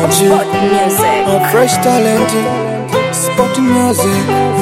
Sport music. A fresh talent. Sport music.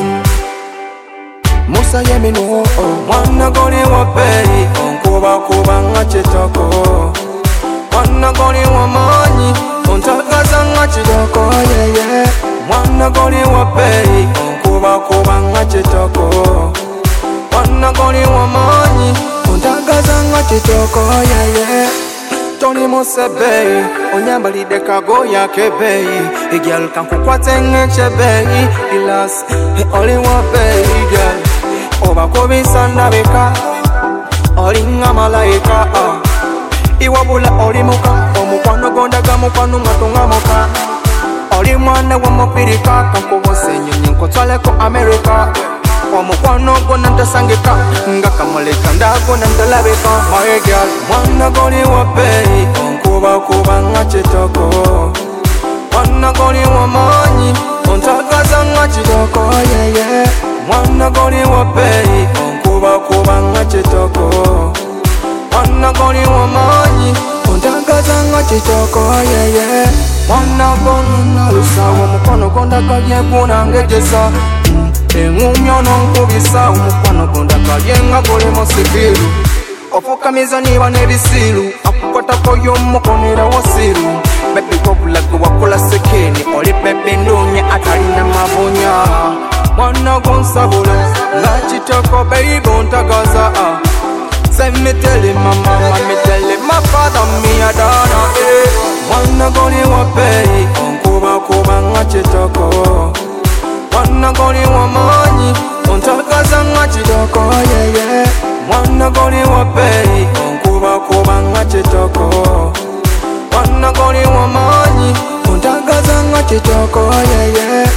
Musa yemino. Mwana goli wa pei. Onkuba kuba nga chitoko. Mwana goli wa manyi. Ontakaza nga chitoko. Yeah yeah. Mwana goli wa pei. Onkuba kuba nga chitoko. Mwana goli wa manyi. Ontakaza nga chitoko. Yeah yeah. Tony Musebe, onyambalide kago ya kebei. Girl kankukwate ngechebei. Ilas, oli wa bei girl. Oba kobisa ndabeka, oli nga malaika. Iwabula oli muka, omukwano gondaga mukwano ngatunga muka. Oli mwana wa mupirika, kankubose nyonyi nkotwaleko America. Omukwano gona ntasangika, nga kamuleka ndagona ndalabeka. My girl, mwana goli wa pei, onkuba kuba nga chitoko. Mwana goli wa manyi, ontakaza nga chitoko. Yeah yeah. Mwana goli wa pei, onkuba kuba nga chitoko. Mwana goli wa manyi, ontakaza nga chitoko. Yeah yeah. Mwana goli na lusawo, mukono gondaga yeguna ngejesa. Engumyo nonkubisa omukwano gondaga yenga gole musibiru. Ofukamiza niba nebisiru, akukwatako y'omukonera wosiru. Bebe gobulago wakola sekeni, oli bebe ndunya atalina mabunya. Mwana gonsabula, nga chitoko baby ontagaza. Say me tell him mama, me tell him my father, me a dana. Mwana goli wa pei, onkuba kuba nga chitoko. Mwana goli wa manyi, ontakaza nga chitoko. Yeah yeah. Mwana goli wa pei, onkuba kuba nga chitoko. Mwana goli wa manyi, ontakaza nga chitoko. Yeah yeah.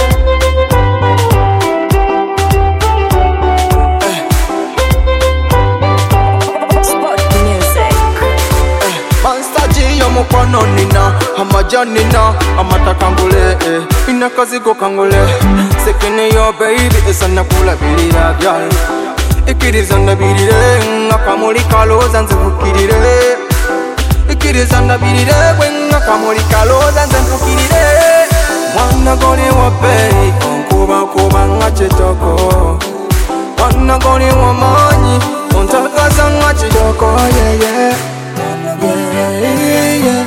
Sport music. Manstaji yomukwano nina, amajanina, amatakangule. Inakazigo kangule, sekene yo baby, esana kula bilira gyal. Ikiriza ndabirire, ngakamuli kaloza nzivukirire. Ikiriza ndabirire, ngakamuli kaloza nzivukirire. Mwana goli wa pei, onkuba kuba nga chitoko. Mwana goli wa manyi, ontakaza nga chitoko. Yeah yeah. Yeah yeah yeah.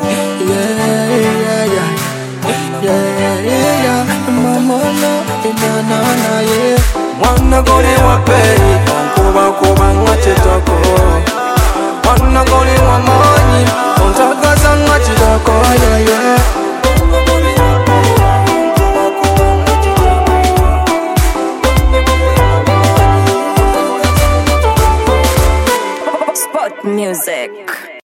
Yeah yeah. Yeah yeah yeah. Mama na yeah. Mwana goli wa pei, onkuba kuba nga chitoko. Mwana goli wa manyi, ontakaza nga chitoko. Yeah yeah. Sport music.